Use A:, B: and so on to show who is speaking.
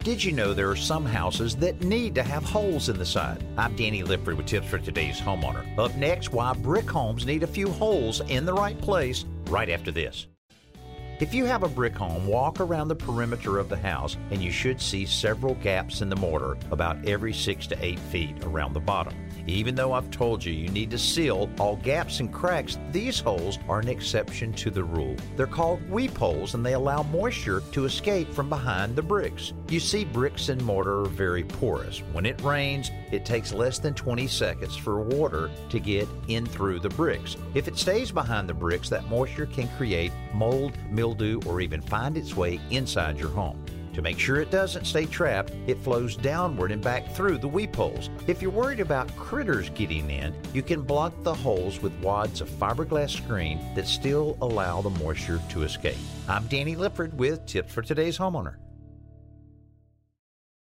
A: Did you know there are some houses that need to have holes in the side? I'm Danny Lipford with tips for today's homeowner. Up next, why brick homes need a few holes in the right place right after this. If you have a brick home, walk around the perimeter of the house and you should see several gaps in the mortar about every 6 to 8 feet around the bottom. Even though I've told you you need to seal all gaps and cracks, these holes are an exception to the rule. They're called weep holes and they allow moisture to escape from behind the bricks. You see, bricks and mortar are very porous. When it rains, it takes less than 20 seconds for water to get in through the bricks. If it stays behind the bricks, that moisture can create mold, mildew, or even find its way inside your home. To make sure it doesn't stay trapped, it flows downward and back through the weep holes. If you're worried about critters getting in, you can block the holes with wads of fiberglass screen that still allow the moisture to escape. I'm Danny Lipford with Tips for Today's Homeowner.